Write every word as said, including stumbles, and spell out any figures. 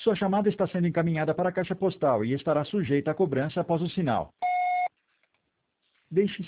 Sua chamada está sendo encaminhada para a caixa postal e estará sujeita a cobrança após o sinal. Deixe